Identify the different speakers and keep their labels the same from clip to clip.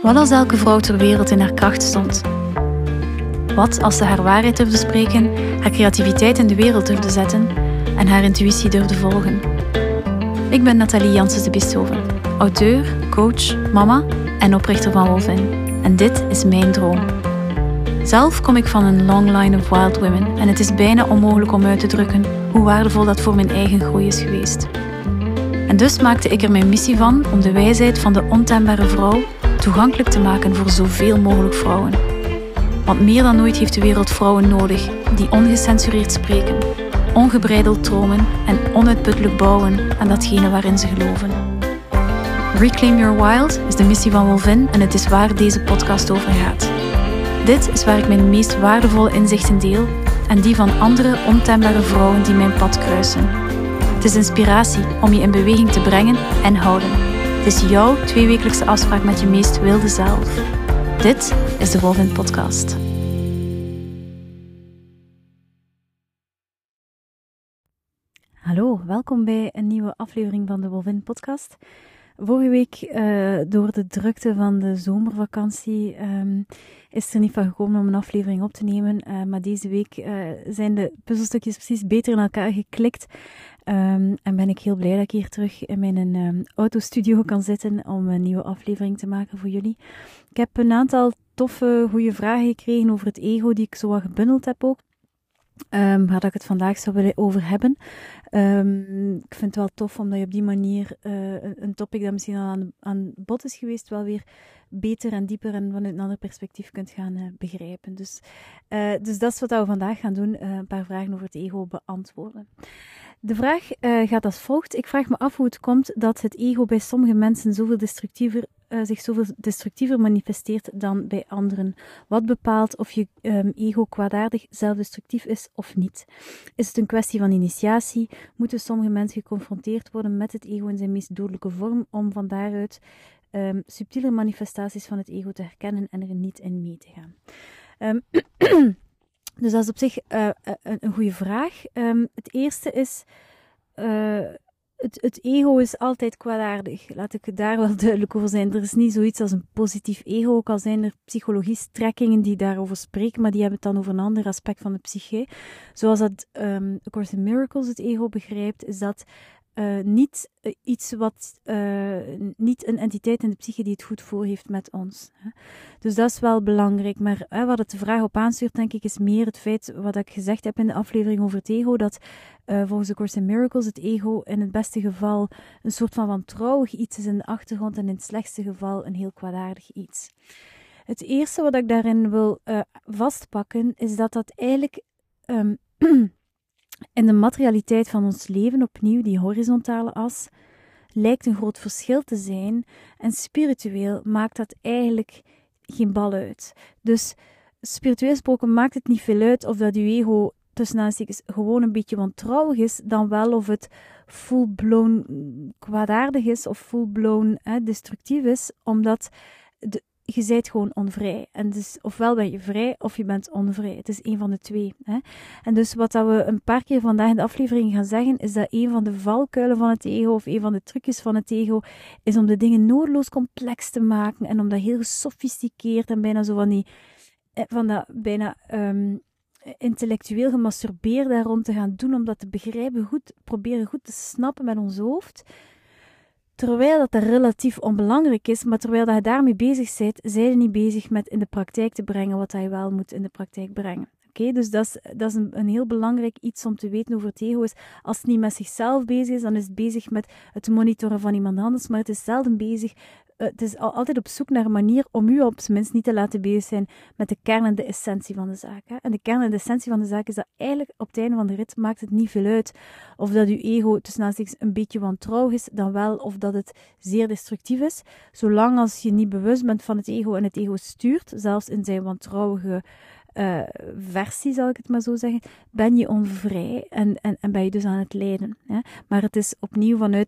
Speaker 1: Wat als elke vrouw ter wereld in haar kracht stond? Wat als ze haar waarheid durfde spreken, haar creativiteit in de wereld durfde zetten en haar intuïtie durfde volgen? Ik ben Nathalie Janssens de Bisthoven, auteur, coach, mama en oprichter van Wolvin. En dit is mijn droom. Zelf kom ik van een long line of wild women en het is bijna onmogelijk om uit te drukken hoe waardevol dat voor mijn eigen groei is geweest. En dus maakte ik er mijn missie van om de wijsheid van de ontembare vrouw toegankelijk te maken voor zoveel mogelijk vrouwen. Want meer dan ooit heeft de wereld vrouwen nodig die ongecensureerd spreken, ongebreideld dromen en onuitputtelijk bouwen aan datgene waarin ze geloven. Reclaim Your Wild is de missie van Wolvin en het is waar deze podcast over gaat. Dit is waar ik mijn meest waardevolle inzichten deel en die van andere ontembare vrouwen die mijn pad kruisen. Het is inspiratie om je in beweging te brengen en houden. Het is jouw 2-wekelijkse afspraak met je meest wilde zelf. Dit is de Wolvin Podcast. Hallo, welkom bij een nieuwe aflevering van de Wolvin Podcast. Vorige week, door de drukte van de zomervakantie, is er niet van gekomen om een aflevering op te nemen. Maar deze week zijn de puzzelstukjes precies beter in elkaar geklikt. En ben ik heel blij dat ik hier terug in mijn autostudio kan zitten om een nieuwe aflevering te maken voor jullie. Ik heb een aantal toffe, goede vragen gekregen over het ego, die ik zo wat gebundeld heb ook. Waar dat ik het vandaag zou willen over hebben. Ik vind het wel tof, omdat je op die manier een topic dat misschien al aan bod is geweest, wel weer beter en dieper en vanuit een ander perspectief kunt gaan begrijpen. Dus dat is wat we vandaag gaan doen, een paar vragen over het ego beantwoorden. De vraag gaat als volgt. Ik vraag me af hoe het komt dat het ego bij sommige mensen zich zoveel destructiever manifesteert dan bij anderen. Wat bepaalt of je ego kwaadaardig zelfdestructief is of niet? Is het een kwestie van initiatie? Moeten sommige mensen geconfronteerd worden met het ego in zijn meest dodelijke vorm om van daaruit subtiele manifestaties van het ego te herkennen en er niet in mee te gaan? Dus dat is op zich een goede vraag. Het eerste is, het ego is altijd kwaadaardig. Laat ik daar wel duidelijk over zijn. Er is niet zoiets als een positief ego, ook al zijn er psychologie-strekkingen die daarover spreken, maar die hebben het dan over een ander aspect van de psyche. Zoals dat A Course in Miracles het ego begrijpt, is dat niet niet een entiteit in de psyche die het goed voor heeft met ons. Hè. Dus dat is wel belangrijk. Maar wat het de vraag op aanstuurt, denk ik, is meer het feit wat ik gezegd heb in de aflevering over het ego, dat volgens A Course in Miracles het ego in het beste geval een soort van wantrouwig iets is in de achtergrond en in het slechtste geval een heel kwaadaardig iets. Het eerste wat ik daarin wil vastpakken, is dat eigenlijk in de materialiteit van ons leven, opnieuw die horizontale as, lijkt een groot verschil te zijn. En spiritueel maakt dat eigenlijk geen bal uit. Dus spiritueel gesproken maakt het niet veel uit of dat uw ego tussen aanstekens gewoon een beetje wantrouwig is, dan wel of het full-blown kwaadaardig is of full-blown destructief is, omdat je bent gewoon onvrij. En dus ofwel ben je vrij, of je bent onvrij. Het is een van de twee. Hè? En dus wat dat we een paar keer vandaag in de aflevering gaan zeggen, is dat een van de valkuilen van het ego, of een van de trucjes van het ego, is om de dingen noodloos complex te maken, en om dat heel gesofisticeerd en bijna zo van dat bijna intellectueel gemasturbeerd daar rond te gaan doen, om dat te begrijpen, proberen goed te snappen met ons hoofd. Terwijl dat relatief onbelangrijk is, maar terwijl dat je daarmee bezig bent, zijn je niet bezig met in de praktijk te brengen wat je wel moet in de praktijk brengen. Oké, dus dat is een heel belangrijk iets om te weten over het ego. Is, als het niet met zichzelf bezig is, dan is het bezig met het monitoren van iemand anders, maar het is zelden bezig. Het is altijd op zoek naar een manier om u op zijn minst niet te laten bezig zijn met de kern en de essentie van de zaak. Hè? En de kern en de essentie van de zaak is dat eigenlijk op het einde van de rit maakt het niet veel uit of dat uw ego tussen aanstekens een beetje wantrouwig is, dan wel of dat het zeer destructief is. Zolang als je niet bewust bent van het ego en het ego stuurt, zelfs in zijn wantrouwige versie, zal ik het maar zo zeggen, ben je onvrij en ben je dus aan het lijden. Hè? Maar het is opnieuw vanuit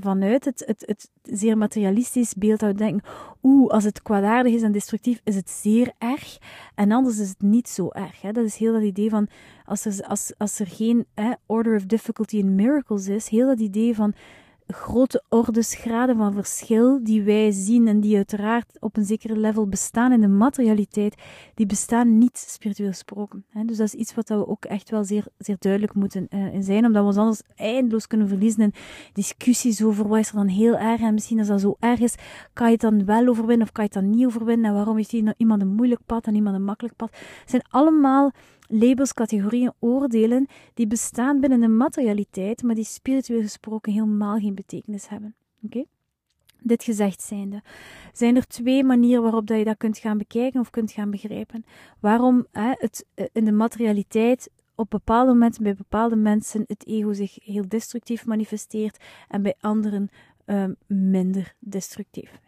Speaker 1: het zeer materialistisch beeld dat we denken, als het kwaadaardig is en destructief, is het zeer erg, en anders is het niet zo erg. Hè? Dat is heel dat idee van, als er geen order of difficulty in miracles is, heel dat idee van grote ordes, graden van verschil die wij zien en die uiteraard op een zekere level bestaan in de materialiteit, die bestaan niet spiritueel gesproken. Dus dat is iets wat we ook echt wel zeer, zeer duidelijk moeten in zijn, omdat we ons anders eindeloos kunnen verliezen in discussies over wat is er dan heel erg en misschien als dat zo erg is, kan je het dan wel overwinnen of kan je het dan niet overwinnen en waarom heeft iemand een moeilijk pad en iemand een makkelijk pad. Het zijn allemaal labels, categorieën, oordelen die bestaan binnen de materialiteit, maar die spiritueel gesproken helemaal geen betekenis hebben. Oké? Dit gezegd zijnde, zijn er 2 manieren waarop dat je dat kunt gaan bekijken of kunt gaan begrijpen. Waarom het in de materialiteit op bepaalde momenten, bij bepaalde mensen, het ego zich heel destructief manifesteert en bij anderen minder destructief.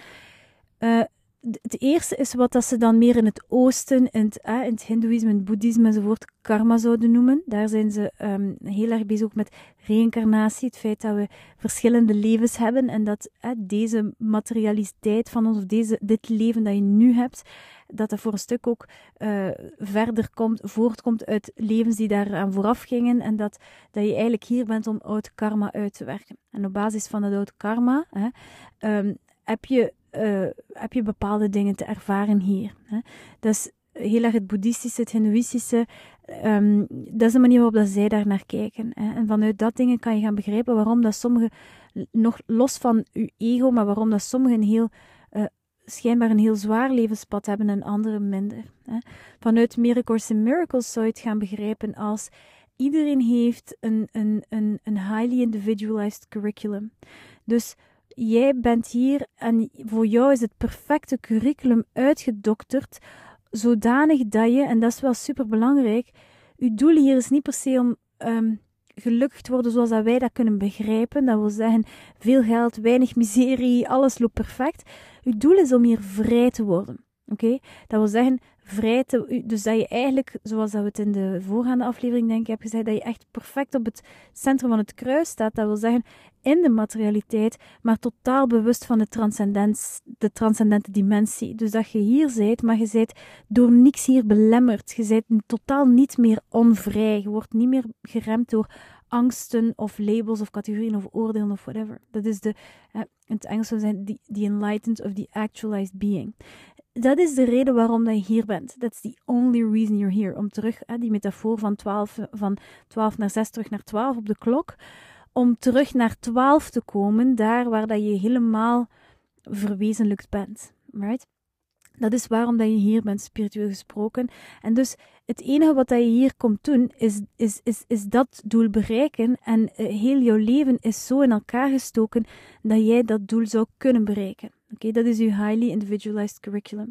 Speaker 1: Het eerste is wat dat ze dan meer in het oosten, in het hindoeïsme, in het boeddhisme enzovoort, karma zouden noemen. Daar zijn ze heel erg bezig ook met reïncarnatie, het feit dat we verschillende levens hebben en dat deze materialiteit van ons, of dit leven dat je nu hebt, dat voor een stuk ook voortkomt uit levens die daaraan vooraf gingen en dat je eigenlijk hier bent om oud karma uit te werken. En op basis van dat oud karma heb je bepaalde dingen te ervaren hier. Dat is heel erg het boeddhistische, het hindoeïstische. Dat is de manier waarop dat zij daar naar kijken. En vanuit dat dingen kan je gaan begrijpen waarom dat sommigen, nog los van je ego, maar waarom dat sommigen schijnbaar een heel zwaar levenspad hebben en anderen minder. Vanuit A Course in Miracles zou je het gaan begrijpen als iedereen heeft een highly individualized curriculum. Dus jij bent hier en voor jou is het perfecte curriculum uitgedokterd, zodanig dat je, en dat is wel super belangrijk, je doel hier is niet per se om gelukkig te worden zoals dat wij dat kunnen begrijpen. Dat wil zeggen, veel geld, weinig miserie, alles loopt perfect. Je doel is om hier vrij te worden. Oké? Dat wil zeggen, dus dat je eigenlijk, zoals dat we het in de voorgaande aflevering denk ik heb gezegd, dat je echt perfect op het centrum van het kruis staat. Dat wil zeggen, in de materialiteit, maar totaal bewust van de transcendente dimensie. Dus dat je hier bent, maar je bent door niks hier belemmerd. Je bent totaal niet meer onvrij. Je wordt niet meer geremd door angsten of labels of categorieën of oordelen of whatever. Dat is in het Engels zou zijn the enlightened of the actualized being. Dat is de reden waarom dat je hier bent. That's the only reason you're here. Om terug, die metafoor van 12 naar 6 terug naar 12 op de klok. Om terug naar 12 te komen, daar waar dat je helemaal verwezenlijkt bent. Right? Dat is waarom dat je hier bent, spiritueel gesproken. En dus het enige wat dat je hier komt doen, is dat doel bereiken. En heel jouw leven is zo in elkaar gestoken dat jij dat doel zou kunnen bereiken. Oké, dat is uw highly individualized curriculum.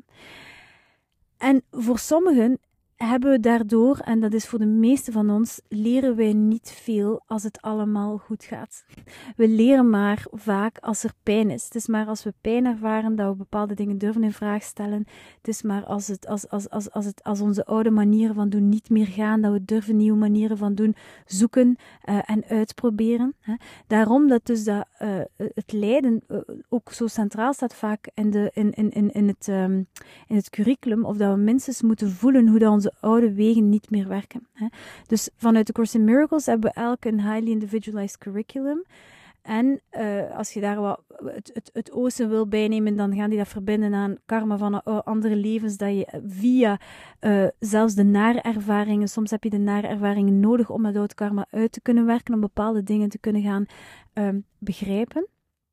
Speaker 1: En voor sommigen hebben we daardoor, en dat is voor de meeste van ons, leren wij niet veel als het allemaal goed gaat. We leren maar vaak als er pijn is. Het is maar als we pijn ervaren dat we bepaalde dingen durven in vraag stellen. Het is maar als onze oude manieren van doen niet meer gaan, dat we durven nieuwe manieren van doen zoeken en uitproberen. Daarom dat dus het lijden ook zo centraal staat vaak in het curriculum, of dat we minstens moeten voelen hoe dat onze oude wegen niet meer werken. Dus vanuit de Course in Miracles hebben we elk een highly individualized curriculum. En als je daar het oosten wil bijnemen, dan gaan die dat verbinden aan karma van andere levens, dat je via zelfs de nare ervaringen, soms heb je de nare ervaringen nodig om dat oud karma uit te kunnen werken, om bepaalde dingen te kunnen gaan begrijpen.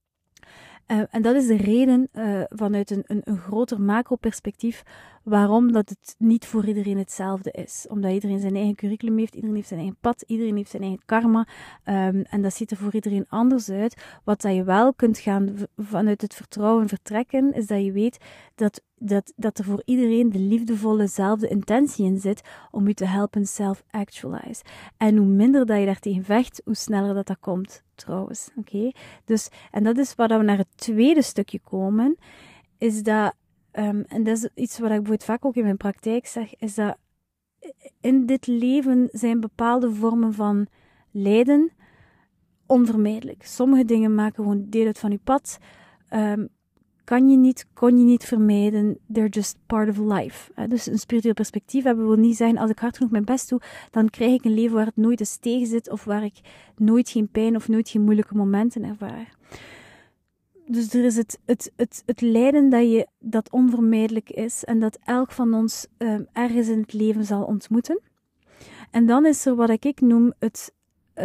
Speaker 1: En dat is de reden vanuit een groter macro-perspectief waarom dat het niet voor iedereen hetzelfde is. Omdat iedereen zijn eigen curriculum heeft, iedereen heeft zijn eigen pad, iedereen heeft zijn eigen karma. En dat ziet er voor iedereen anders uit. Wat dat je wel kunt gaan vanuit het vertrouwen vertrekken, is dat je weet dat er voor iedereen de liefdevolle zelfde intentie in zit om je te helpen self-actualize. En hoe minder dat je daartegen vecht, hoe sneller dat komt, trouwens. Oké? Dus, en dat is waar we naar het tweede stukje komen, is dat, en dat is iets wat ik bijvoorbeeld vaak ook in mijn praktijk zeg, is dat in dit leven zijn bepaalde vormen van lijden onvermijdelijk. Sommige dingen maken gewoon deel uit van je pad. kon je niet vermijden. They're just part of life. Dus een spiritueel perspectief hebben wil niet zeggen, als ik hard genoeg mijn best doe, dan krijg ik een leven waar het nooit eens tegen zit, of waar ik nooit geen pijn of nooit geen moeilijke momenten ervaar. Dus er is het lijden dat onvermijdelijk is en dat elk van ons ergens in het leven zal ontmoeten. En dan is er wat ik noem het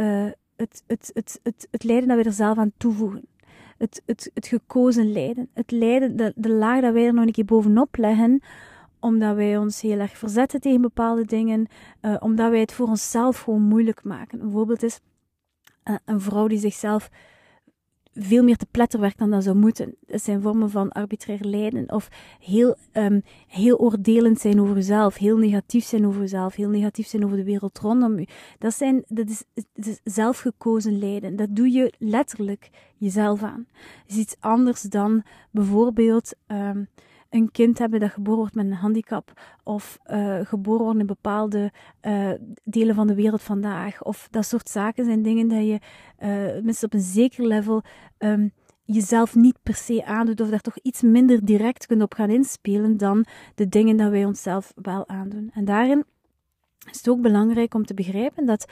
Speaker 1: lijden dat we er zelf aan toevoegen. Het gekozen lijden. Het lijden, de laag dat wij er nog een keer bovenop leggen, omdat wij ons heel erg verzetten tegen bepaalde dingen, omdat wij het voor onszelf gewoon moeilijk maken. Een voorbeeld is een vrouw die zichzelf veel meer te pletter werkt dan dat zou moeten. Dat zijn vormen van arbitrair lijden. Of heel oordelend zijn over jezelf. Heel negatief zijn over jezelf. Heel negatief zijn over de wereld rondom u. Dat is zelfgekozen lijden. Dat doe je letterlijk jezelf aan. Dat is iets anders dan bijvoorbeeld een kind hebben dat geboren wordt met een handicap. Of geboren wordt in bepaalde delen van de wereld vandaag. Of dat soort zaken zijn dingen dat je, minstens op een zeker level, jezelf niet per se aandoet. Of daar toch iets minder direct kunt op gaan inspelen dan de dingen dat wij onszelf wel aandoen. En daarin is het ook belangrijk om te begrijpen dat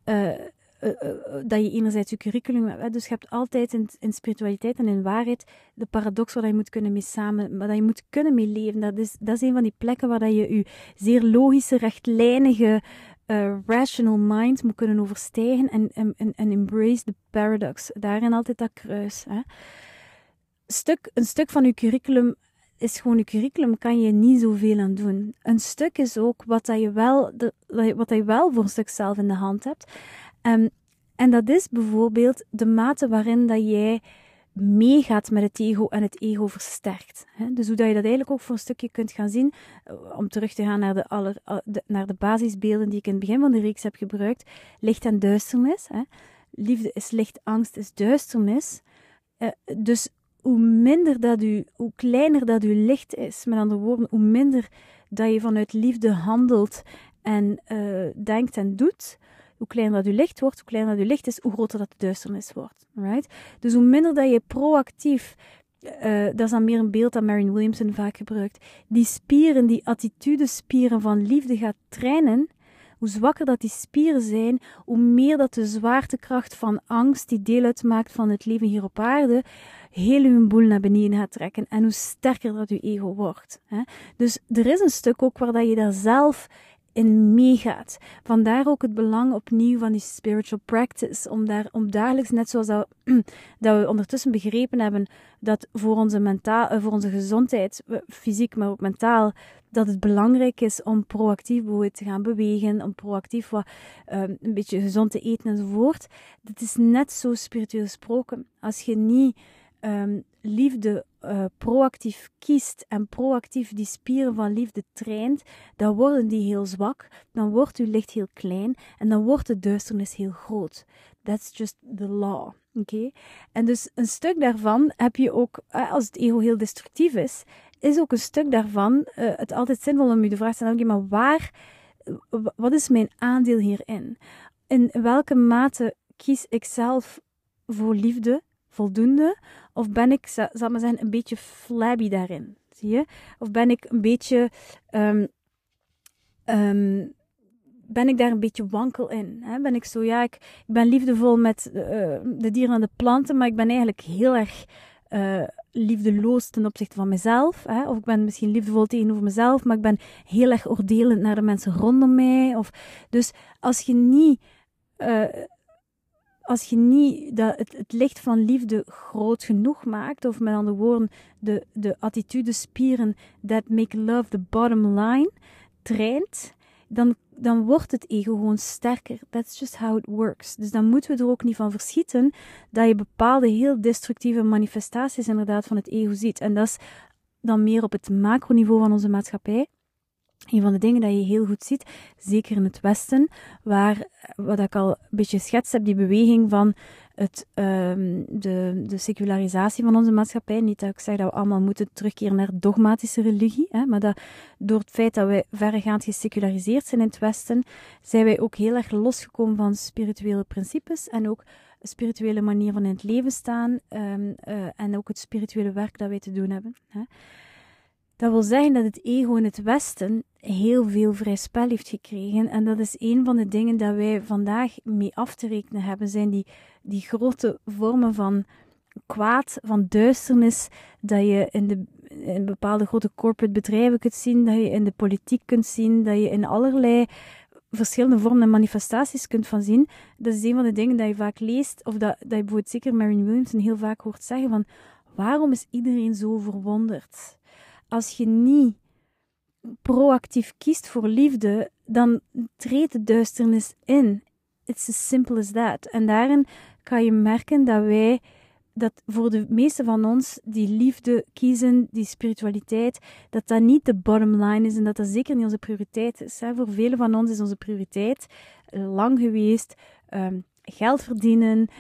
Speaker 1: je enerzijds je curriculum hebt. Dus je hebt altijd in spiritualiteit en in waarheid de paradox waar je moet kunnen mee samen, waar dat je moet kunnen mee leven. Dat is een van die plekken waar dat je je zeer logische, rechtlijnige, rational mind moet kunnen overstijgen en embrace the paradox. Daarin altijd dat kruis. Hè. Een stuk van je curriculum is gewoon je curriculum, kan je niet zoveel aan doen. Een stuk is ook wat je wel voor een stuk zelf in de hand hebt. En dat is bijvoorbeeld de mate waarin dat jij meegaat met het ego en het ego versterkt. Dus hoe dat je dat eigenlijk ook voor een stukje kunt gaan zien, om terug te gaan naar de basisbeelden die ik in het begin van de reeks heb gebruikt, licht en duisternis. Liefde is licht, angst is duisternis. Dus hoe kleiner dat uw licht is, met andere woorden, hoe minder dat je vanuit liefde handelt en denkt en doet, hoe kleiner dat uw licht wordt, hoe kleiner dat uw licht is, hoe groter dat de duisternis wordt. Right? Dus hoe minder dat je proactief, dat is dan meer een beeld dat Marianne Williamson vaak gebruikt, die spieren, die attitudespieren van liefde gaat trainen, hoe zwakker dat die spieren zijn, hoe meer dat de zwaartekracht van angst, die deel uitmaakt van het leven hier op aarde, heel uw boel naar beneden gaat trekken. En hoe sterker dat uw ego wordt. Hè? Dus er is een stuk ook waar dat je daar zelf in meegaat. Vandaar ook het belang opnieuw van die spiritual practice, om dagelijks, net zoals dat we ondertussen begrepen hebben, dat voor onze gezondheid, fysiek, maar ook mentaal, dat het belangrijk is om proactief bijvoorbeeld te gaan bewegen, om proactief een beetje gezond te eten enzovoort. Dat is net zo spiritueel gesproken. Als je niet liefde proactief kiest en proactief die spieren van liefde traint, dan worden die heel zwak, dan wordt uw licht heel klein en dan wordt de duisternis heel groot. That's just the law. Okay? En dus een stuk daarvan heb je ook, als het ego heel destructief is ook een stuk daarvan het altijd zinvol om je de vraag te stellen, maar wat is mijn aandeel hierin? In welke mate kies ik zelf voor liefde, voldoende, of ben ik, zal ik maar zeggen, een beetje flabby daarin, zie je? Of ben ik een beetje, ben ik daar een beetje wankel in? Hè? Ben ik zo, ik ben liefdevol met de dieren en de planten, maar ik ben eigenlijk heel erg liefdeloos ten opzichte van mezelf. Hè? Of ik ben misschien liefdevol tegenover mezelf, maar ik ben heel erg oordelend naar de mensen rondom mij. Dus als je niet het licht van liefde groot genoeg maakt, of met andere woorden, de attitudespieren that make love the bottom line, traint, dan wordt het ego gewoon sterker. That's just how it works. Dus dan moeten we er ook niet van verschieten dat je bepaalde heel destructieve manifestaties inderdaad van het ego ziet. En dat is dan meer op het macroniveau van onze maatschappij. Een van de dingen dat je heel goed ziet, zeker in het Westen, wat ik al een beetje geschetst heb, die beweging van de secularisatie van onze maatschappij. Niet dat ik zeg dat we allemaal moeten terugkeren naar dogmatische religie, hè, maar dat door het feit dat wij verregaand geseculariseerd zijn in het Westen, zijn wij ook heel erg losgekomen van spirituele principes en ook spirituele manier van in het leven staan en ook het spirituele werk dat wij te doen hebben. Hè. Dat wil zeggen dat het ego in het Westen heel veel vrij spel heeft gekregen. En dat is een van de dingen dat wij vandaag mee af te rekenen hebben. Zijn die grote vormen van kwaad, van duisternis, dat je in bepaalde grote corporate bedrijven kunt zien, dat je in de politiek kunt zien, dat je in allerlei verschillende vormen en manifestaties kunt van zien. Dat is een van de dingen dat je vaak leest, of dat je bijvoorbeeld zeker Marianne Williamson heel vaak hoort zeggen van, waarom is iedereen zo verwonderd? Als je niet proactief kiest voor liefde, dan treedt de duisternis in. It's as simple as that. En daarin kan je merken dat voor de meeste van ons die liefde kiezen, die spiritualiteit, dat niet de bottom line is en dat zeker niet onze prioriteit is. Hè. Voor velen van ons is onze prioriteit lang geweest geld verdienen,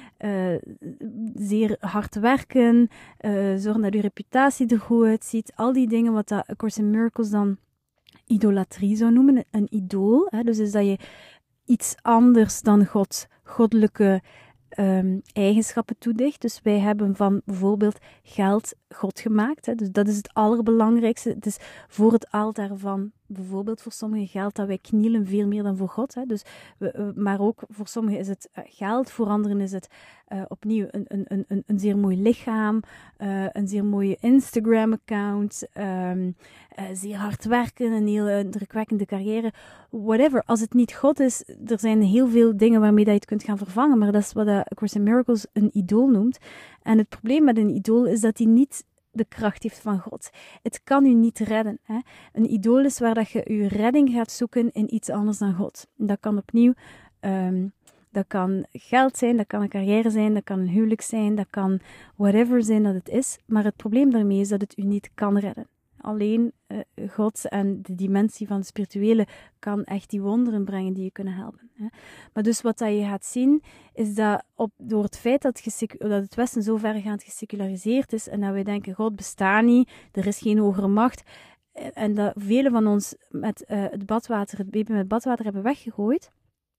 Speaker 1: zeer hard werken, zorgen dat je reputatie er goed uitziet. Al die dingen wat A Course in Miracles dan idolatrie zou noemen, een idool. Hè? Dus is dat je iets anders dan goddelijke eigenschappen toedicht. Dus wij hebben van bijvoorbeeld geld God gemaakt. Hè? Dus dat is het allerbelangrijkste. Het is voor het altaar van bijvoorbeeld voor sommigen geld dat wij knielen veel meer dan voor God. Hè? Dus maar ook voor sommigen is het geld, voor anderen is het opnieuw een zeer mooi lichaam, een zeer mooie Instagram-account, zeer hard werken, een heel indrukwekkende carrière, whatever. Als het niet God is, er zijn heel veel dingen waarmee dat je het kunt gaan vervangen, maar dat is wat A Course in Miracles een idool noemt. En het probleem met een idool is dat hij niet de kracht heeft van God. Het kan u niet redden. Hè? Een idool is waar dat je je redding gaat zoeken in iets anders dan God. Dat kan opnieuw, dat kan geld zijn, dat kan een carrière zijn, dat kan een huwelijk zijn, dat kan whatever zijn dat het is. Maar het probleem daarmee is dat het u niet kan redden. Alleen God en de dimensie van het spirituele kan echt die wonderen brengen die je kunnen helpen. Hè. Maar dus wat dat je gaat zien, is dat door het feit dat het Westen zo vergaand geseculariseerd is en dat wij denken, God bestaat niet, er is geen hogere macht, en dat velen van ons met het baby met badwater hebben weggegooid,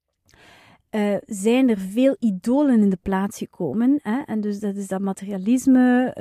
Speaker 1: zijn er veel idolen in de plaats gekomen. Hè? En dus dat is dat materialisme,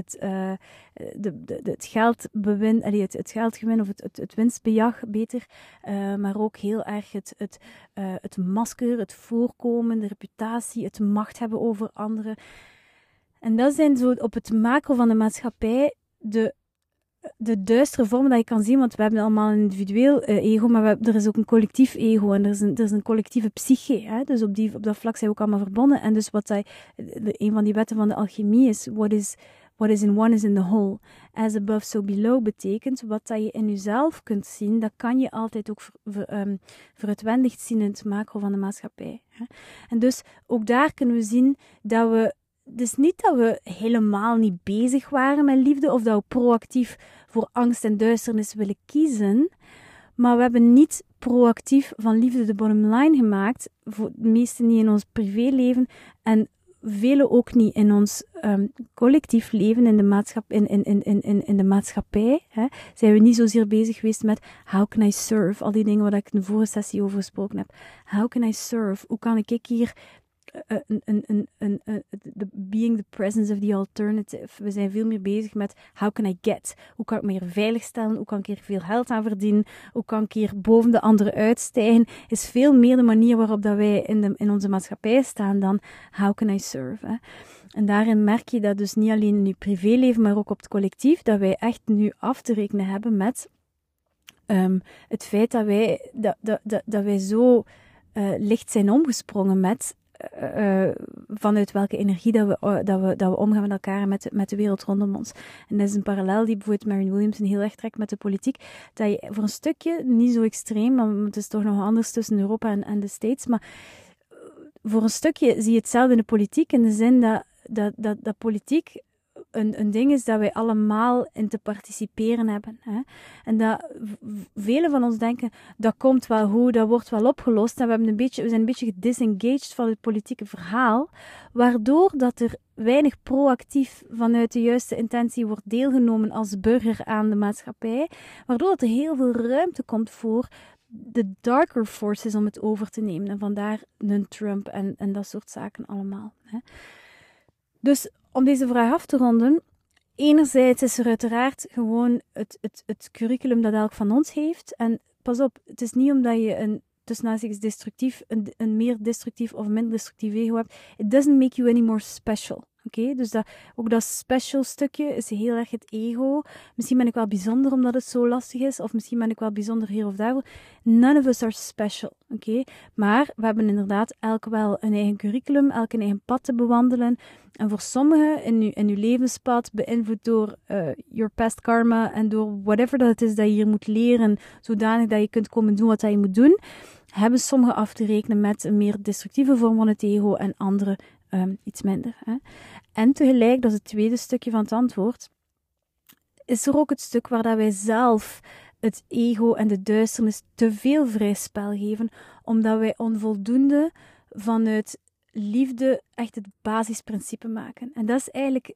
Speaker 1: het geldgewin of het winstbejag beter, maar ook heel erg het masker, het voorkomen, de reputatie, het macht hebben over anderen. En dat zijn zo op het macro van de maatschappij de duistere vormen dat je kan zien, want we hebben allemaal een individueel ego, maar er is ook een collectief ego en er is een collectieve psyche. Hè? Dus op dat vlak zijn we ook allemaal verbonden. En dus een van die wetten van de alchemie is, what is in one is in the whole. As above, so below betekent, wat dat je in jezelf kunt zien, dat kan je altijd ook veruitwendigd zien in het macro van de maatschappij. Hè? En dus ook daar kunnen we zien dat we dus niet dat we helemaal niet bezig waren met liefde of dat we proactief voor angst en duisternis willen kiezen, maar we hebben niet proactief van liefde de bottom line gemaakt, voor de meesten niet in ons privéleven en velen ook niet in ons collectief leven in de maatschappij. Hè, zijn we niet zozeer bezig geweest met how can I serve, al die dingen waar ik in de vorige sessie over gesproken heb. How can I serve? Hoe kan ik hier being the presence of the alternative. We zijn veel meer bezig met how can I get? Hoe kan ik me hier veilig stellen? Hoe kan ik hier veel geld aan verdienen? Hoe kan ik hier boven de anderen uitstijgen? Is veel meer de manier waarop dat wij in onze maatschappij staan dan how can I serve? Hè? En daarin merk je dat dus niet alleen in je privéleven, maar ook op het collectief, dat wij echt nu af te rekenen hebben met het feit dat wij zo licht zijn omgesprongen met vanuit welke energie dat we omgaan met elkaar en met de wereld rondom ons. En dat is een parallel die bijvoorbeeld Marianne Williamson heel erg trekt met de politiek, dat je voor een stukje, niet zo extreem, maar het is toch nog anders tussen Europa en de States, maar voor een stukje zie je hetzelfde in de politiek, in de zin dat politiek een ding is dat wij allemaal in te participeren hebben. Hè? En dat velen van ons denken, dat komt wel goed, dat wordt wel opgelost. En we zijn een beetje gedisengaged van het politieke verhaal, waardoor dat er weinig proactief vanuit de juiste intentie wordt deelgenomen als burger aan de maatschappij, waardoor dat er heel veel ruimte komt voor de darker force is om het over te nemen. En vandaar een Trump en dat soort zaken allemaal. Hè. Dus om deze vraag af te ronden, enerzijds is er uiteraard gewoon het curriculum dat elk van ons heeft. En pas op, het is niet omdat je een meer destructief of minder destructief ego hebt. It doesn't make you any more special. Oké? Dus ook dat special stukje is heel erg het ego. Misschien ben ik wel bijzonder omdat het zo lastig is, of misschien ben ik wel bijzonder hier of daar. None of us are special. Oké? Maar we hebben inderdaad elk wel een eigen curriculum, elk een eigen pad te bewandelen. En voor sommigen in uw levenspad, beïnvloed door your past karma en door whatever dat het is dat je hier moet leren, zodanig dat je kunt komen doen wat je moet doen, hebben sommigen af te rekenen met een meer destructieve vorm van het ego en anderen iets minder. Hè. En tegelijk, dat is het tweede stukje van het antwoord, is er ook het stuk waar dat wij zelf het ego en de duisternis te veel vrij spel geven, omdat wij onvoldoende vanuit liefde echt het basisprincipe maken. En dat is eigenlijk,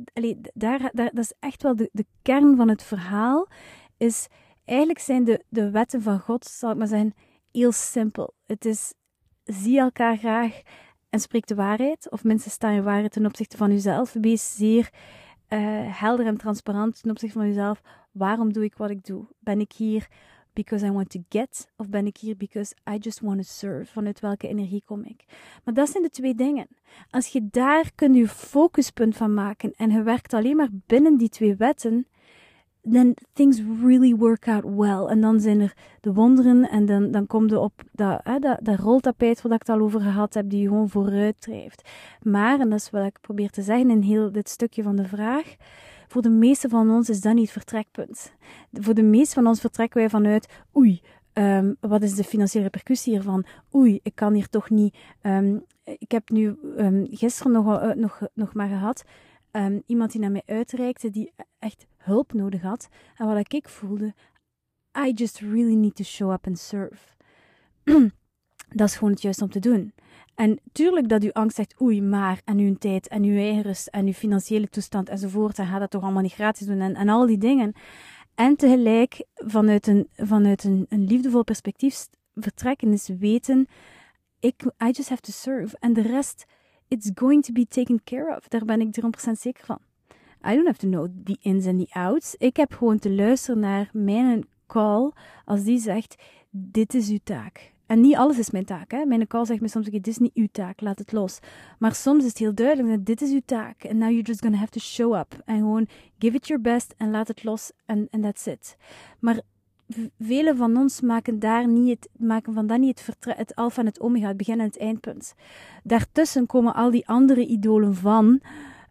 Speaker 1: dat is echt wel de kern van het verhaal, eigenlijk zijn de wetten van God, zal ik maar zeggen, heel simpel. Het is, zie elkaar graag en spreek de waarheid, of minstens sta je waarheid ten opzichte van jezelf. Wees zeer helder en transparant ten opzichte van jezelf. Waarom doe ik wat ik doe? Ben ik hier because I want to get, of ben ik hier because I just want to serve? Vanuit welke energie kom ik? Maar dat zijn de twee dingen. Als je daar kunt je focuspunt van maken en je werkt alleen maar binnen die twee wetten, then things really work out well. En dan zijn er de wonderen en dan komt er op dat roltapijt waar ik het al over gehad heb, die je gewoon vooruit drijft. Maar, en dat is wat ik probeer te zeggen in heel dit stukje van de vraag, voor de meeste van ons is dat niet het vertrekpunt. Voor de meeste van ons vertrekken wij vanuit, wat is de financiële repercussie hiervan? Ik kan hier toch niet... ik heb nu gisteren nog maar gehad, iemand die naar mij uitreikte, die echt hulp nodig had. En wat ik voelde, I just really need to show up and serve. Dat is gewoon het juiste om te doen. En tuurlijk dat uw angst zegt, maar, en uw tijd, en uw eigen rust, en uw financiële toestand, enzovoort, en ga dat toch allemaal niet gratis doen, en al die dingen. En tegelijk, vanuit een liefdevol perspectief vertrekken, is weten, I just have to serve. En de rest, it's going to be taken care of. Daar ben ik 300% zeker van. I don't have to know the ins and the outs. Ik heb gewoon te luisteren naar mijn call als die zegt, dit is uw taak. En niet alles is mijn taak. Hè? Mijn call zegt me soms, dit is niet uw taak, laat het los. Maar soms is het heel duidelijk, dat dit is uw taak. En now you're just gonna have to show up. En gewoon give it your best en laat het los en that's it. Maar velen van ons maken van dat niet het alfa en het omega, het begin en het eindpunt. Daartussen komen al die andere idolen van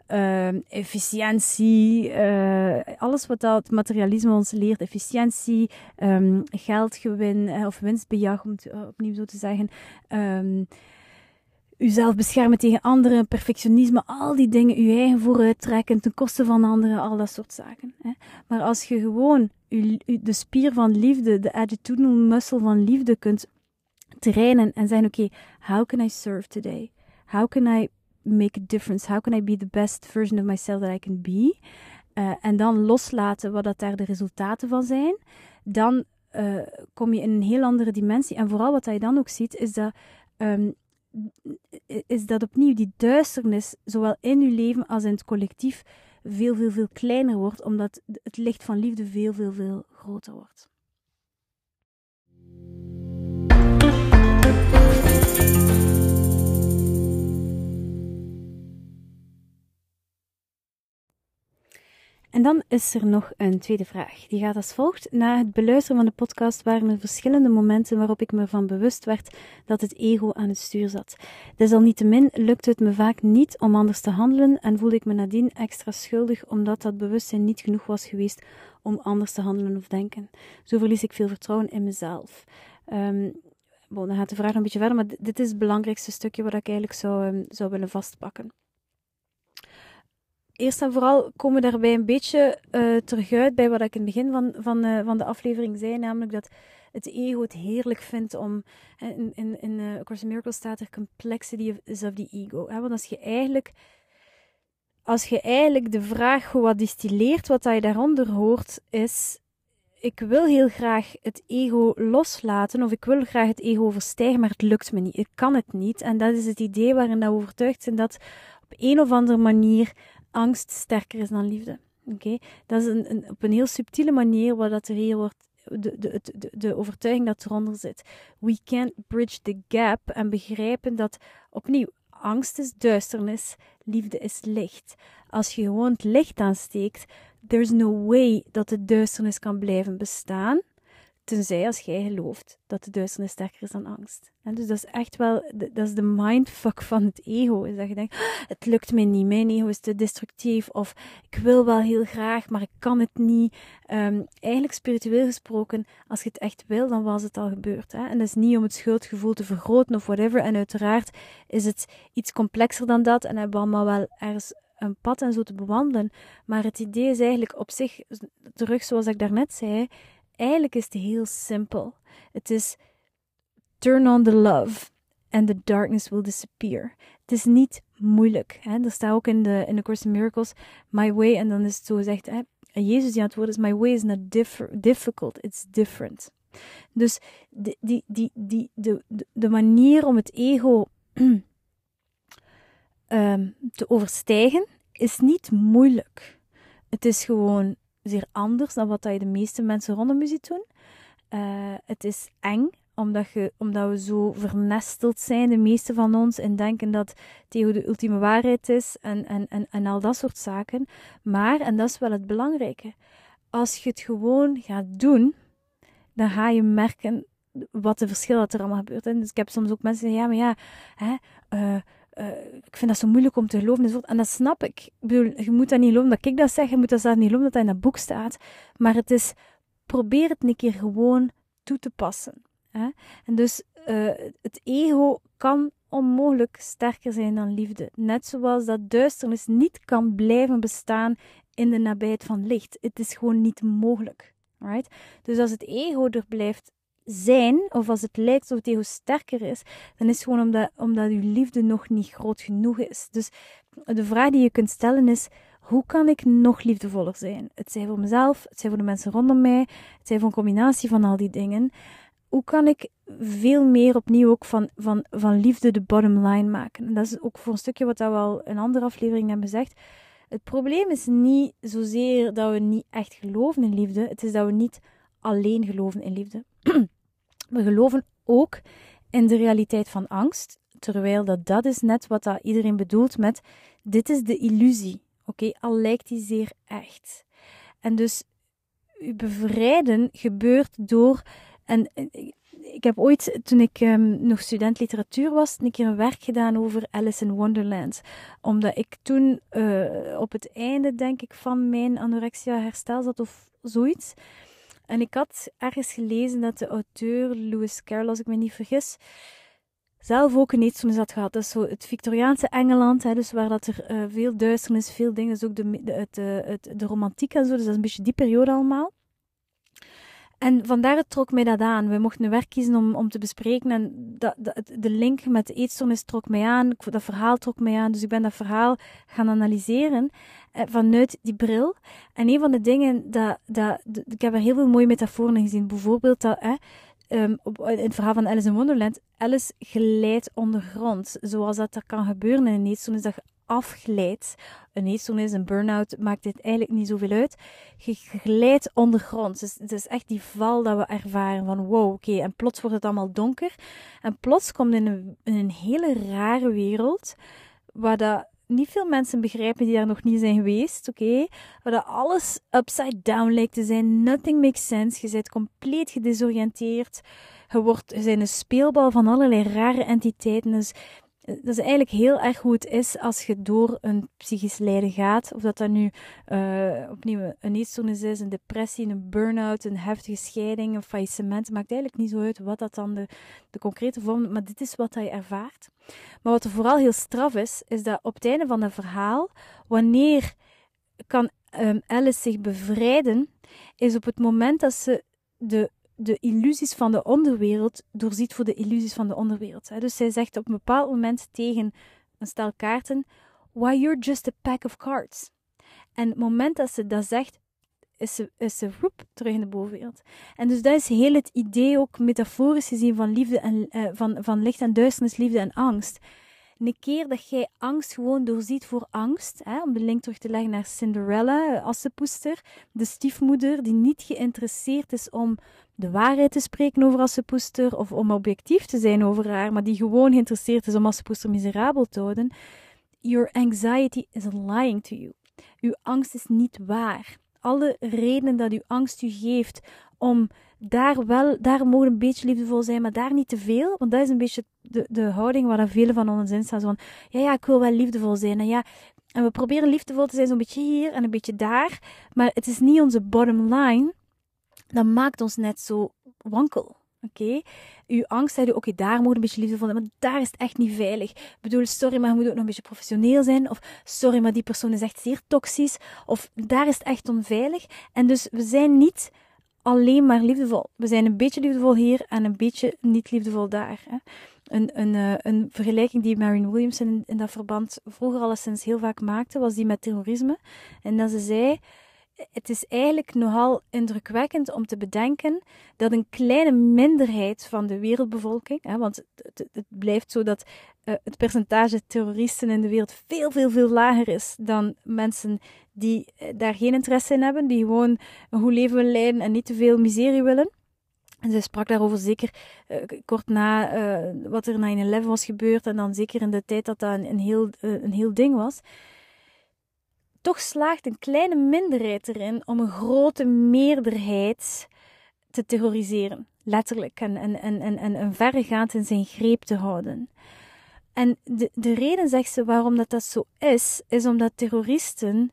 Speaker 1: efficiëntie, alles wat dat materialisme ons leert, efficiëntie, geldgewin of winstbejag, om het opnieuw zo te zeggen, uzelf beschermen tegen anderen, perfectionisme, al die dingen, uw eigen vooruit trekken ten koste van anderen, al dat soort zaken. Hè. Maar als je gewoon de spier van liefde, de attitudinal muscle van liefde kunt trainen en zeggen, oké, how can I serve today? How can I make a difference? How can I be the best version of myself that I can be? En dan loslaten wat dat daar de resultaten van zijn. Dan kom je in een heel andere dimensie. En vooral wat je dan ook ziet, is dat opnieuw die duisternis, zowel in je leven als in het collectief, veel, veel, veel kleiner wordt, omdat het licht van liefde veel, veel, veel groter wordt. En dan is er nog een tweede vraag. Die gaat als volgt. Na het beluisteren van de podcast waren er verschillende momenten waarop ik me ervan bewust werd dat het ego aan het stuur zat. Desalniettemin lukte het me vaak niet om anders te handelen en voelde ik me nadien extra schuldig omdat dat bewustzijn niet genoeg was geweest om anders te handelen of denken. Zo verlies ik veel vertrouwen in mezelf. Dan gaat de vraag nog een beetje verder, maar dit is het belangrijkste stukje wat ik eigenlijk zou willen vastpakken. Eerst en vooral komen we daarbij een beetje terug uit bij wat ik in het begin van de aflevering zei, namelijk dat het ego het heerlijk vindt om, in A Course in Miracles staat er complexity is of the ego. Hè? Want als je eigenlijk de vraag wat distilleert, wat je daaronder hoort, is ik wil heel graag het ego loslaten, of ik wil graag het ego overstijgen, maar het lukt me niet. Ik kan het niet. En dat is het idee waarin dat we overtuigd zijn dat op een of andere manier angst sterker is dan liefde. Oké? Dat is op een heel subtiele manier wat dat er hier wordt, de overtuiging dat eronder zit. We can't bridge the gap en begrijpen dat, opnieuw, angst is duisternis, liefde is licht. Als je gewoon het licht aansteekt, there's no way dat de duisternis kan blijven bestaan, tenzij als jij gelooft dat de duisternis sterker is dan angst. En dus dat is echt wel, dat is de mindfuck van het ego, is dat je denkt, het lukt mij niet, mijn ego is te destructief, of ik wil wel heel graag, maar ik kan het niet. Eigenlijk spiritueel gesproken, als je het echt wil, dan was het al gebeurd. Hè? En dat is niet om het schuldgevoel te vergroten of whatever, en uiteraard is het iets complexer dan dat, en hebben we allemaal wel ergens een pad en zo te bewandelen, maar het idee is eigenlijk op zich, terug zoals ik daarnet zei, eigenlijk is het heel simpel. Het is turn on the love and the darkness will disappear. Het is niet moeilijk. Hè? Er staat ook in de Course in Miracles, my way, en dan is het zo gezegd, hè? En Jezus die aan het woord is, my way is not difficult, it's different. Dus de manier om het ego te overstijgen is niet moeilijk. Het is gewoon zeer anders dan wat je de meeste mensen rondom je ziet doen. Het is eng, omdat we zo vernesteld zijn, de meeste van ons, en denken dat het ego de ultieme waarheid is en al dat soort zaken. Maar, en dat is wel het belangrijke, als je het gewoon gaat doen, dan ga je merken wat de verschil dat er allemaal gebeurt. En dus ik heb soms ook mensen die zeggen, ja, maar ja, ik vind dat zo moeilijk om te geloven. En dat snap ik. Ik bedoel, je moet dat niet geloven dat ik dat zeg, je moet dat zelf niet geloven dat dat in dat boek staat. Maar het is, probeer het een keer gewoon toe te passen. Hè? En dus het ego kan onmogelijk sterker zijn dan liefde. Net zoals dat duisternis niet kan blijven bestaan in de nabijheid van licht. Het is gewoon niet mogelijk. Right? Dus als het ego er blijft zijn, of als het lijkt alsof het ego sterker is, dan is het gewoon omdat uw liefde nog niet groot genoeg is. Dus de vraag die je kunt stellen is, hoe kan ik nog liefdevoller zijn? Het zij voor mezelf, het zij voor de mensen rondom mij, het zij voor een combinatie van al die dingen. Hoe kan ik veel meer opnieuw ook van liefde de bottom line maken? En dat is ook voor een stukje wat we al in een andere aflevering hebben gezegd. Het probleem is niet zozeer dat we niet echt geloven in liefde. Het is dat we niet alleen geloven in liefde. We geloven ook in de realiteit van angst. Terwijl dat is net wat dat iedereen bedoelt met dit is de illusie. Oké, al lijkt die zeer echt. En dus uw bevrijden gebeurt door... En ik heb ooit, toen ik nog student literatuur was, een keer een werk gedaan over Alice in Wonderland. Omdat ik toen op het einde, denk ik, van mijn anorexia herstel zat of zoiets. En ik had ergens gelezen dat de auteur Lewis Carroll, als ik me niet vergis, zelf ook een eetstoornis had gehad. Dat is zo het Victoriaanse Engeland, hè, dus waar dat er veel duisternis, veel dingen, dus ook de romantiek en zo, dus dat is een beetje die periode allemaal. En vandaar trok mij dat aan. We mochten een werk kiezen om te bespreken en de link met de eetstoornis trok mij aan, dat verhaal trok mij aan, dus ik ben dat verhaal gaan analyseren vanuit die bril. En een van de dingen, ik heb er heel veel mooie metaforen in gezien, bijvoorbeeld dat... in het verhaal van Alice in Wonderland, Alice glijdt ondergrond. Zoals dat kan gebeuren in een eetstoornis, dat je afglijdt. Een eetstoornis, een burn-out, maakt dit eigenlijk niet zoveel uit. Je glijdt ondergrond. Dus het is echt die val dat we ervaren van wow, oké, en plots wordt het allemaal donker. En plots komt in een hele rare wereld, waar dat niet veel mensen begrijpen die daar nog niet zijn geweest, oké? Waar dat alles upside down lijkt te zijn. Nothing makes sense. Je bent compleet gedesoriënteerd. Je bent een speelbal van allerlei rare entiteiten. Dus dat is eigenlijk heel erg hoe het is als je door een psychisch lijden gaat. Of dat nu opnieuw een eetstoornis is, een depressie, een burn-out, een heftige scheiding, een faillissement. Het maakt eigenlijk niet zo uit wat dat dan de concrete vorm is, maar dit is wat je ervaart. Maar wat er vooral heel straf is dat op het einde van het verhaal, wanneer kan Alice zich bevrijden, is op het moment dat ze de illusies van de onderwereld doorziet voor de illusies van de onderwereld. Dus zij zegt op een bepaald moment tegen een stel kaarten, why you're just a pack of cards. En het moment dat ze dat zegt, is ze terug in de bovenwereld. En dus dat is heel het idee ook metaforisch gezien van liefde en van licht en duisternis, liefde en angst. Een keer dat jij angst gewoon doorziet voor angst, om de link terug te leggen naar Cinderella, Assepoester, de stiefmoeder die niet geïnteresseerd is om de waarheid te spreken over Assepoester of om objectief te zijn over haar, maar die gewoon geïnteresseerd is om Assepoester miserabel te houden. Your anxiety is lying to you. Uw angst is niet waar. Alle redenen dat uw angst u geeft om daar mogen een beetje liefdevol zijn, maar daar niet te veel. Want dat is een beetje de houding waar velen van ons in staan. Zo van, ja, ik wil wel liefdevol zijn. En we proberen liefdevol te zijn zo'n beetje hier en een beetje daar. Maar het is niet onze bottom line. Dat maakt ons net zo wankel. Oké? Uw angst zegt, oké, daar moet een beetje liefdevol zijn, maar daar is het echt niet veilig. Ik bedoel, sorry, maar je moet ook nog een beetje professioneel zijn. Of, sorry, maar die persoon is echt zeer toxisch. Of, daar is het echt onveilig. En dus, we zijn niet alleen maar liefdevol. We zijn een beetje liefdevol hier en een beetje niet liefdevol daar. Hè? Een vergelijking die Marianne Williamson in dat verband vroeger alleszins heel vaak maakte, was die met terrorisme. En dat ze zei, het is eigenlijk nogal indrukwekkend om te bedenken dat een kleine minderheid van de wereldbevolking, want het blijft zo dat het percentage terroristen in de wereld veel lager is dan mensen die daar geen interesse in hebben, die gewoon een goed leven willen leiden en niet te veel miserie willen. En zij sprak daarover zeker kort na wat er na 9/11 was gebeurd en dan zeker in de tijd dat dat een heel ding was. Toch slaagt een kleine minderheid erin om een grote meerderheid te terroriseren. Letterlijk. En verregaand in zijn greep te houden. En de reden, zegt ze, waarom dat zo is omdat terroristen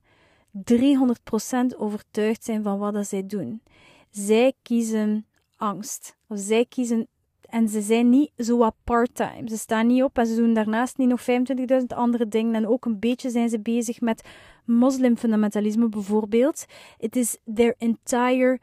Speaker 1: 300% overtuigd zijn van wat dat zij doen. Zij kiezen angst. Of zij kiezen... En ze zijn niet zo wat part-time. Ze staan niet op en ze doen daarnaast niet nog 25.000 andere dingen. En ook een beetje zijn ze bezig met moslimfundamentalisme bijvoorbeeld. Het is their entire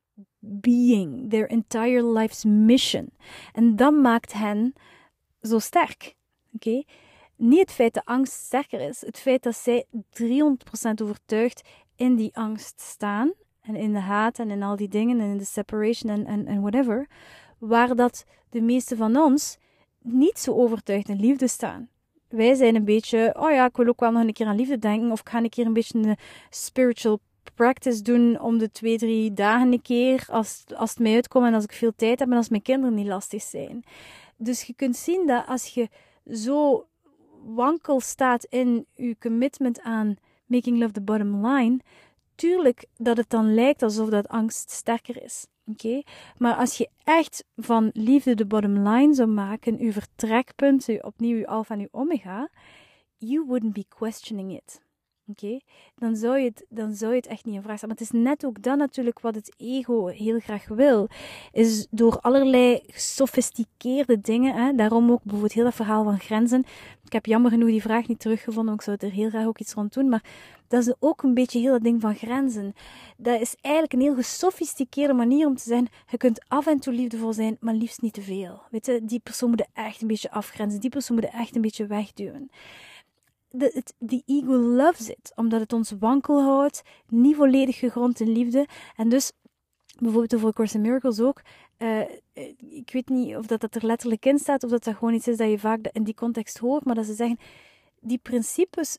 Speaker 1: being, their entire life's mission. En dat maakt hen zo sterk. Oké? Niet het feit dat angst sterker is. Het feit dat zij 300% overtuigd in die angst staan. En in de haat en in al die dingen. En in de separation en whatever. Waar dat de meeste van ons niet zo overtuigd in liefde staan. Wij zijn een beetje, oh ja, ik wil ook wel nog een keer aan liefde denken, of ik ga een keer een beetje een spiritual practice doen om de 2-3 dagen een keer, als het mij uitkomt en als ik veel tijd heb en als mijn kinderen niet lastig zijn. Dus je kunt zien dat als je zo wankel staat in je commitment aan making love the bottom line, tuurlijk dat het dan lijkt alsof dat angst sterker is. Okay? Maar als je echt van liefde de bottom line zou maken, uw vertrekpunt, opnieuw uw alfa en uw omega, you wouldn't be questioning it. Okay? Dan zou je het echt niet in vraag stellen. Maar het is net ook dat natuurlijk wat het ego heel graag wil. Is door allerlei gesofisticeerde dingen, daarom ook bijvoorbeeld heel dat verhaal van grenzen. Ik heb jammer genoeg die vraag niet teruggevonden, ik zou er heel graag ook iets rond doen, maar dat is ook een beetje heel dat ding van grenzen. Dat is eigenlijk een heel gesofisticeerde manier om te zeggen, je kunt af en toe liefdevol zijn, maar liefst niet te veel. Weet je, die persoon moet echt een beetje afgrenzen, die persoon moet echt een beetje wegduwen. De ego loves it, omdat het ons wankel houdt, niet volledig gegrond in liefde. En dus, bijvoorbeeld over Course in Miracles ook, ik weet niet of dat er letterlijk in staat, of dat gewoon iets is dat je vaak in die context hoort, maar dat ze zeggen, die principes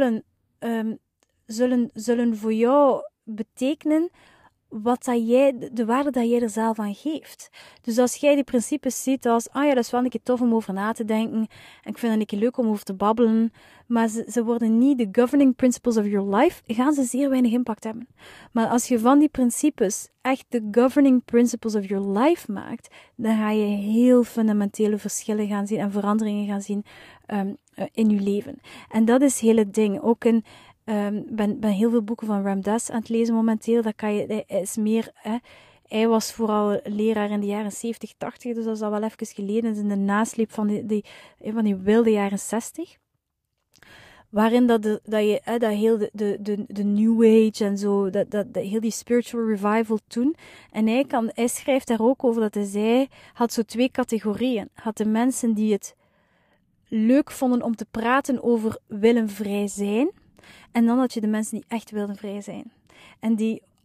Speaker 1: zullen voor jou betekenen wat dat jij, de waarde dat jij er zelf aan geeft. Dus als jij die principes ziet als, ja, dat is wel een keer tof om over na te denken, en ik vind het een keer leuk om over te babbelen, maar ze worden niet de governing principles of your life, gaan ze zeer weinig impact hebben. Maar als je van die principes echt de governing principles of your life maakt, dan ga je heel fundamentele verschillen gaan zien en veranderingen gaan zien in je leven. En dat is heel het ding. Ook in ben heel veel boeken van Ram Dass aan het lezen momenteel. Hij is meer, hij was vooral leraar in de jaren 70, 80, dus dat is al wel even geleden. Dat is in de nasleep van die wilde jaren 60. Waarin dat heel de New Age en zo, dat heel die spiritual revival toen. En hij schrijft daar ook over dat hij zei, had zo 2 categorieën. Had de mensen die het leuk vonden om te praten over willen vrij zijn. En dan had je de mensen die echt wilden vrij zijn. En die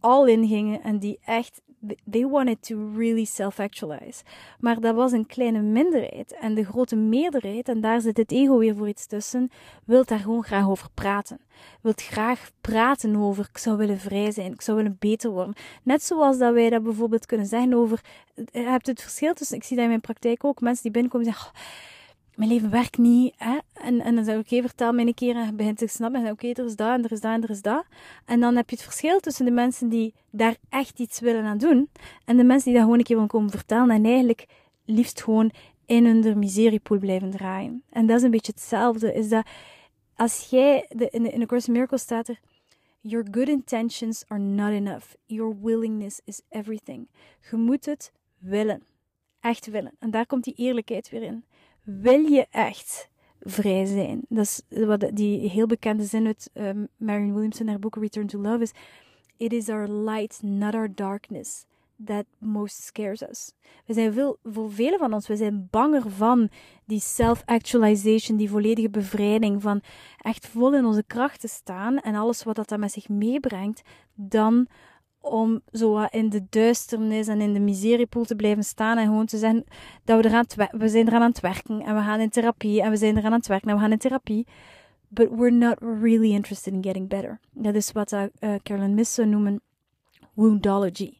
Speaker 1: all in gingen en die echt, they wanted to really self-actualize. Maar dat was een kleine minderheid. En de grote meerderheid, en daar zit het ego weer voor iets tussen, wil daar gewoon graag over praten. Wilt graag praten over, ik zou willen vrij zijn, ik zou willen beter worden. Net zoals dat wij dat bijvoorbeeld kunnen zeggen over, je hebt het verschil tussen, ik zie dat in mijn praktijk ook, mensen die binnenkomen en zeggen, mijn leven werkt niet, hè? En dan zeg ik, oké, vertel mij een keer en je begint te snappen. En oké, er is dat, en er is dat, en er is dat. En dan heb je het verschil tussen de mensen die daar echt iets willen aan doen, en de mensen die dat gewoon een keer willen komen vertellen, en eigenlijk liefst gewoon in hun miseriepool blijven draaien. En dat is een beetje hetzelfde, is dat als jij, in de Course in Miracles staat er, your good intentions are not enough. Your willingness is everything. Je moet het willen. Echt willen. En daar komt die eerlijkheid weer in. Wil je echt vrij zijn? Dat is wat die heel bekende zin uit Marianne Williamson, haar boek Return to Love is. It is our light, not our darkness, that most scares us. We zijn voor velen van ons, we zijn banger van die self-actualization, die volledige bevrijding, van echt vol in onze kracht te staan en alles wat dat met zich meebrengt, dan om zo in de duisternis en in de miseriepoel te blijven staan en gewoon te zeggen dat we zijn eraan aan het werken en we gaan in therapie en we zijn eraan aan het werken en we gaan in therapie. But we're not really interested in getting better. Dat is wat Caroline Myss zou noemen woundology.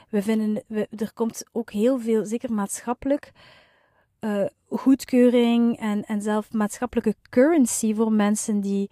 Speaker 1: Er komt ook heel veel, zeker maatschappelijk, goedkeuring en zelf maatschappelijke currency voor mensen die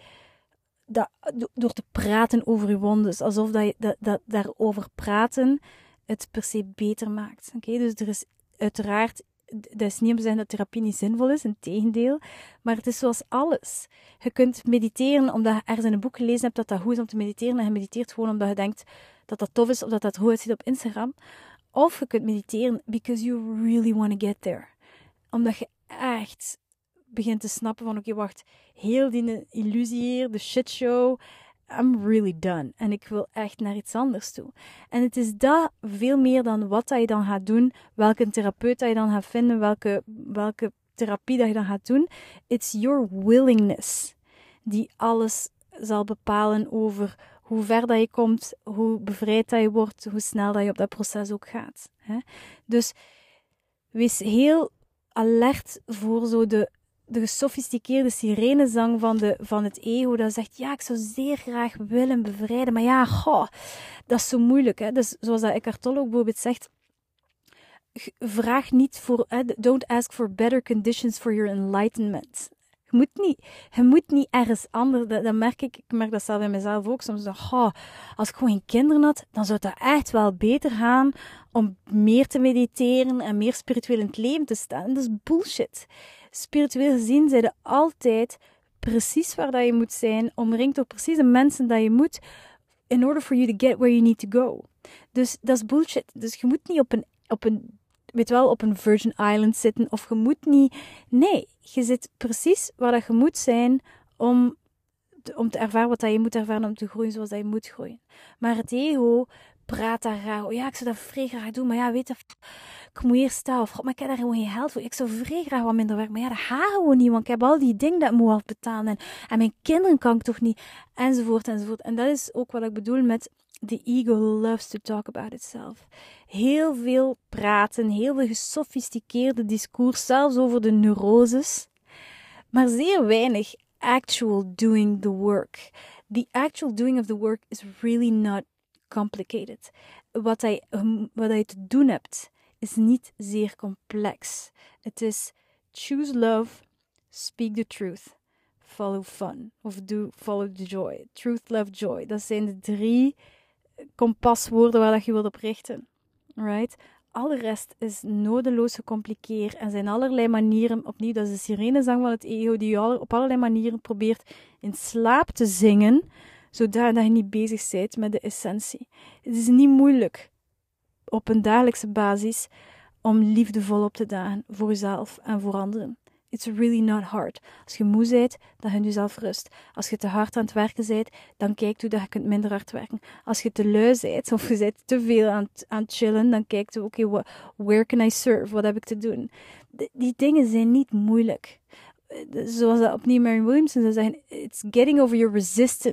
Speaker 1: door te praten over je wondes, alsof dat daarover praten het per se beter maakt. Oké? Dus er is uiteraard, dat is niet om te zeggen dat therapie niet zinvol is, integendeel, maar het is zoals alles. Je kunt mediteren omdat je ergens in een boek gelezen hebt dat dat goed is om te mediteren en je mediteert gewoon omdat je denkt dat dat tof is of dat dat goed uitziet op Instagram. Of je kunt mediteren because you really want to get there. Omdat je echt begint te snappen van oké, wacht, heel die illusie hier, de shitshow, I'm really done. En ik wil echt naar iets anders toe. En het is dat veel meer dan wat dat je dan gaat doen, welke therapeut dat je dan gaat vinden, welke therapie dat je dan gaat doen. It's your willingness die alles zal bepalen over hoe ver dat je komt, hoe bevrijd dat je wordt, hoe snel dat je op dat proces ook gaat. Hè? Dus wees heel alert voor zo de gesofisticeerde sirenezang van het ego, dat zegt, ja, ik zou zeer graag willen bevrijden, maar ja, dat is zo moeilijk. Hè? Dus zoals dat Eckhart Tolle ook bijvoorbeeld zegt, vraag niet voor, don't ask for better conditions for your enlightenment. Je moet niet ergens anders, dat merk ik merk dat zelf bij mezelf ook, soms als ik gewoon geen kinderen had, dan zou dat echt wel beter gaan om meer te mediteren en meer spiritueel in het leven te staan. Dat is bullshit. Spiritueel gezien zijn je altijd precies waar dat je moet zijn, omringd door precies de mensen dat je moet, in order for you to get where you need to go. Dus dat is bullshit. Dus je moet niet op een Virgin Island zitten, of je moet niet... Nee, je zit precies waar dat je moet zijn om te ervaren wat dat je moet ervaren, om te groeien zoals dat je moet groeien. Maar het ego praat daar graag, ja, ik zou dat vrij graag doen, maar ja, weet je, ik moet eerst staan, of maar ik heb daar gewoon geen geld voor. Ik zou vrij graag wat minder werken, maar ja, dat gaat gewoon niet, want ik heb al die dingen dat ik moet afbetalen, en mijn kinderen kan ik toch niet, enzovoort, enzovoort. En dat is ook wat ik bedoel met the ego loves to talk about itself. Heel veel praten, heel veel gesofisticeerde discours, zelfs over de neuroses, maar zeer weinig actual doing the work. The actual doing of the work is really not complicated. Wat je te doen hebt, is niet zeer complex. Het is choose love, speak the truth, follow fun, of follow the joy. Truth, love, joy. Dat zijn de 3 kompaswoorden waar dat je wilt op richten. Right? Alle rest is nodeloos gecompliceerd en zijn allerlei manieren, opnieuw, dat is de sirenezang van het ego, die je op allerlei manieren probeert in slaap te zingen, zodat je niet bezig bent met de essentie. Het is niet moeilijk op een dagelijkse basis om liefdevol op te dagen voor jezelf en voor anderen. It's really not hard. Als je moe bent, dan gun je jezelf rust. Als je te hard aan het werken bent, dan kijk hoe dat je kunt minder hard werken. Als je te lui bent, of je bent te veel aan het chillen, dan kijk je, oké, where can I serve? Wat heb ik te doen? Die dingen zijn niet moeilijk. Zoals dat opnieuw Marianne Williamson zou zeggen, it's getting over your resistance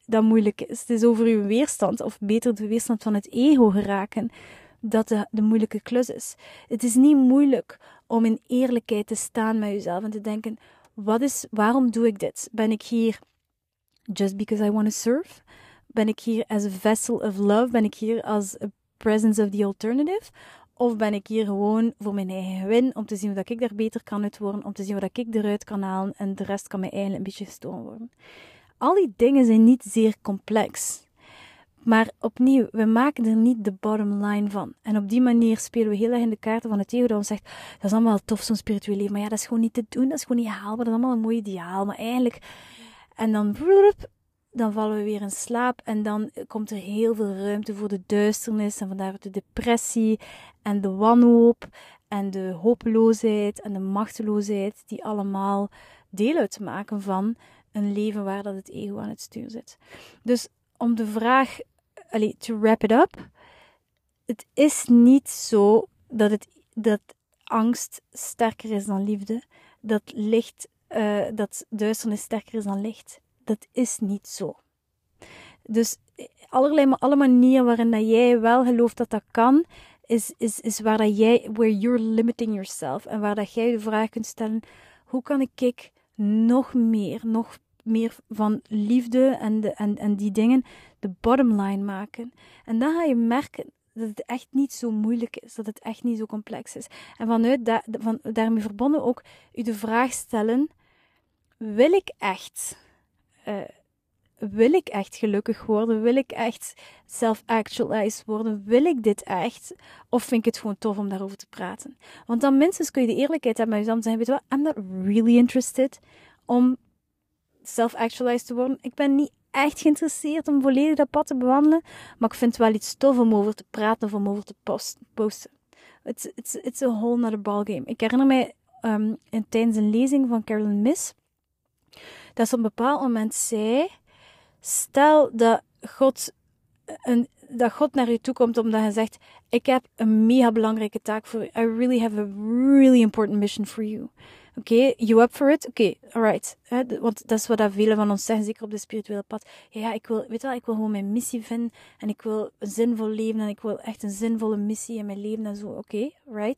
Speaker 1: dat moeilijk is. Het is over uw weerstand, of beter de weerstand van het ego geraken, dat de moeilijke klus is. Het is niet moeilijk om in eerlijkheid te staan met jezelf en te denken, waarom doe ik dit? Ben ik hier just because I want to serve? Ben ik hier as a vessel of love? Ben ik hier as a presence of the alternative? Of ben ik hier gewoon voor mijn eigen gewin, om te zien hoe ik daar beter kan uit worden, om te zien wat ik eruit kan halen en de rest kan mij eigenlijk een beetje gestolen worden. Al die dingen zijn niet zeer complex. Maar opnieuw, we maken er niet de bottom line van. En op die manier spelen we heel erg in de kaarten van het ego dat ons zegt, dat is allemaal wel tof, zo'n spiritueel leven, maar ja, dat is gewoon niet te doen, dat is gewoon niet haalbaar, dat is allemaal een mooi ideaal, maar eigenlijk... En dan vallen we weer in slaap en dan komt er heel veel ruimte voor de duisternis en vandaar de depressie en de wanhoop en de hopeloosheid en de machteloosheid die allemaal deel uitmaken van een leven waar dat het ego aan het stuur zit. Dus om de vraag, to wrap it up, het is niet zo dat angst sterker is dan liefde, dat duisternis sterker is dan licht. Dat is niet zo. Dus alle manieren waarin dat jij wel gelooft dat dat kan, is waar dat where you're limiting yourself. En waar dat jij de vraag kunt stellen, hoe kan ik nog meer van liefde en die dingen de bottom line maken. En dan ga je merken dat het echt niet zo moeilijk is, dat het echt niet zo complex is. En daarmee verbonden ook u de vraag stellen, wil ik echt gelukkig worden? Wil ik echt self-actualized worden? Wil ik dit echt? Of vind ik het gewoon tof om daarover te praten? Want dan minstens kun je de eerlijkheid hebben met jezelf te zeggen, weet je wat, I'm not really interested om self-actualized te worden. Ik ben niet echt geïnteresseerd om volledig dat pad te bewandelen, maar ik vind het wel iets tof om over te praten of om over te posten. It's a whole nother ballgame. Ik herinner mij tijdens een lezing van Carolyn Myss, dat ze op een bepaald moment zei, stel dat God naar je toe komt omdat hij zegt, ik heb een mega belangrijke taak voor u. I really have a really important mission for you. Oké, you up for it? Oké, alright. Want dat is wat velen van ons zeggen, zeker op de spirituele pad. Ja, ik wil gewoon mijn missie vinden en ik wil een zinvol leven en ik wil echt een zinvolle missie in mijn leven en zo. Oké, right.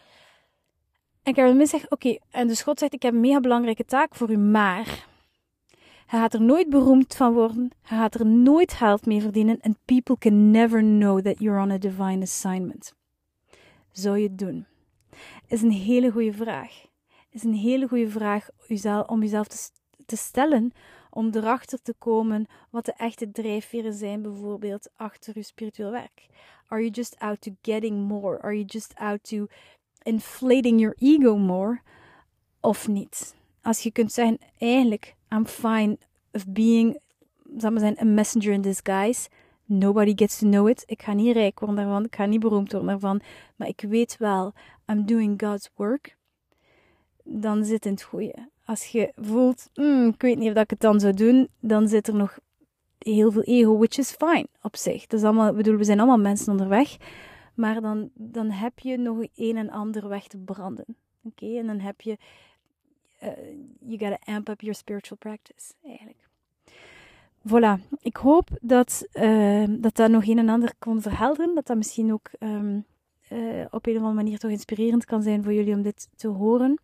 Speaker 1: En Carolyn Myss zegt, oké, en dus God zegt, ik heb een mega belangrijke taak voor u, maar hij gaat er nooit beroemd van worden, hij gaat er nooit geld mee verdienen en people can never know that you're on a divine assignment. Zou je het doen? Is een hele goede vraag. Is een hele goede vraag om jezelf te stellen, om erachter te komen wat de echte drijfveren zijn, bijvoorbeeld achter je spiritueel werk. Are you just out to getting more? Are you just out to inflating your ego more? Of niet? Als je kunt zeggen, eigenlijk, I'm fine of being, zal maar zijn, a messenger in disguise. Nobody gets to know it. Ik ga niet rijk worden daarvan, ik ga niet beroemd worden daarvan, maar ik weet wel, I'm doing God's work. Dan zit het in het goede. Als je voelt, ik weet niet of ik het dan zou doen, dan zit er nog heel veel ego, which is fine op zich. Dat is allemaal, we zijn allemaal mensen onderweg, maar dan heb je nog een en ander weg te branden. Oké? En dan heb je, you gotta amp up your spiritual practice, eigenlijk. Voilà. Ik hoop dat nog een en ander kon verhelderen, dat misschien ook op een of andere manier toch inspirerend kan zijn voor jullie om dit te horen.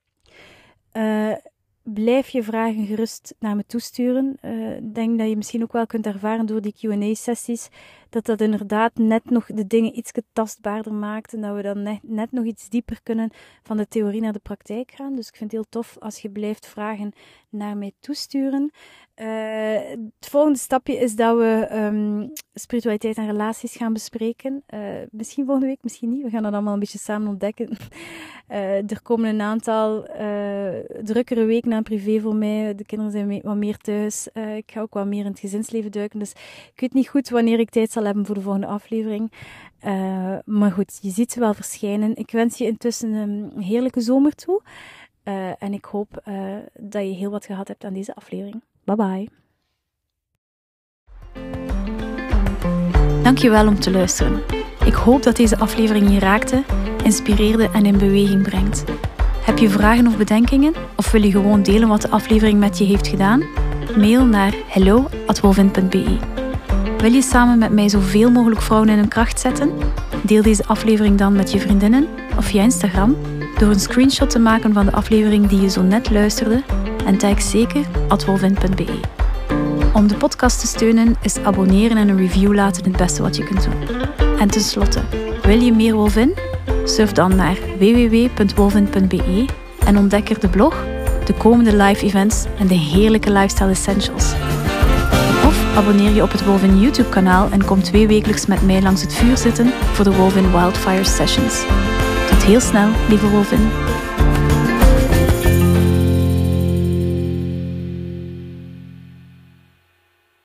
Speaker 1: Blijf je vragen gerust naar me toesturen. Ik denk dat je misschien ook wel kunt ervaren door die Q&A-sessies, dat inderdaad net nog de dingen iets tastbaarder maakt en dat we dan net nog iets dieper kunnen van de theorie naar de praktijk gaan. Dus ik vind het heel tof als je blijft vragen naar mij toesturen. Het volgende stapje is dat we spiritualiteit en relaties gaan bespreken. Misschien volgende week, misschien niet. We gaan dat allemaal een beetje samen ontdekken. Er komen een aantal drukkere weken aan privé voor mij. De kinderen zijn wat meer thuis. Ik ga ook wat meer in het gezinsleven duiken. Dus ik weet niet goed wanneer ik tijd zal hebben voor de volgende aflevering. Maar goed, je ziet ze wel verschijnen. Ik wens je intussen een heerlijke zomer toe. En ik hoop dat je heel wat gehad hebt aan deze aflevering. Bye bye. Dankjewel om te luisteren. Ik hoop dat deze aflevering je raakte, inspireerde en in beweging brengt. Heb je vragen of bedenkingen? Of wil je gewoon delen wat de aflevering met je heeft gedaan? Mail naar hello@wolvin.be. Wil je samen met mij zoveel mogelijk vrouwen in hun kracht zetten? Deel deze aflevering dan met je vriendinnen of via Instagram door een screenshot te maken van de aflevering die je zo net luisterde en tag zeker @wolvin.be. Om de podcast te steunen is abonneren en een review laten het beste wat je kunt doen. En tenslotte, wil je meer Wolvin? Surf dan naar www.wolvin.be en ontdek er de blog, de komende live events en de heerlijke lifestyle essentials. Of abonneer je op het Wolvin YouTube kanaal en kom 2 wekelijks met mij langs het vuur zitten voor de Wolvin Wildfire Sessions. Tot heel snel, lieve Wolvin.